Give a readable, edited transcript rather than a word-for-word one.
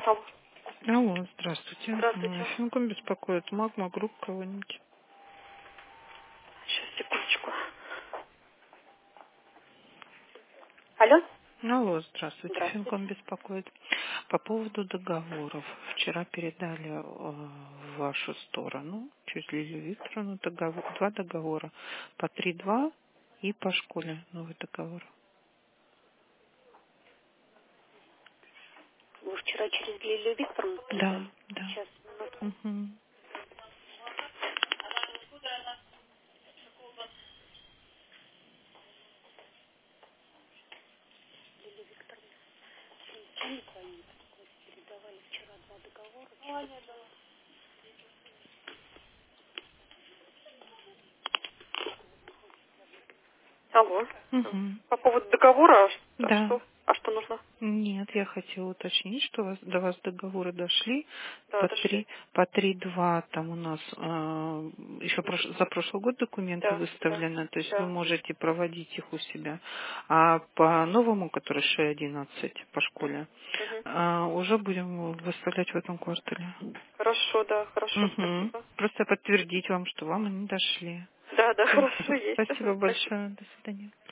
Алло. Алло, здравствуйте. Здравствуйте. Финком беспокоит. Магма групп кого-нибудь. Сейчас, секундочку. Алло. Алло, здравствуйте. Здравствуйте. Финком беспокоит. По поводу договоров. Вчера передали в вашу сторону, через Лилию Викторовну, два договора. По 3.2 и по школе новый договор. Вы вчера через Лилию Викторовну Да, передали? да. Сейчас, минутку. Угу. Передавали вчера два договора. Алло. Угу. По поводу договора, а Да. что? А что нужно? Нет, я хотела уточнить, что до вас договоры дошли Да, по дошли. 3.2, там у нас еще за прошлый год документы Да, да, выставлены, то есть вы да. можете проводить их у себя. А по новому, который 6.11 по школе, Мгм. уже будем выставлять в этом квартале. Хорошо, да, хорошо, Угу. спасибо. Просто подтвердить вам, что вам они дошли. Да, да, Всё. хорошо, есть. Спасибо Спасибо. большое. До свидания.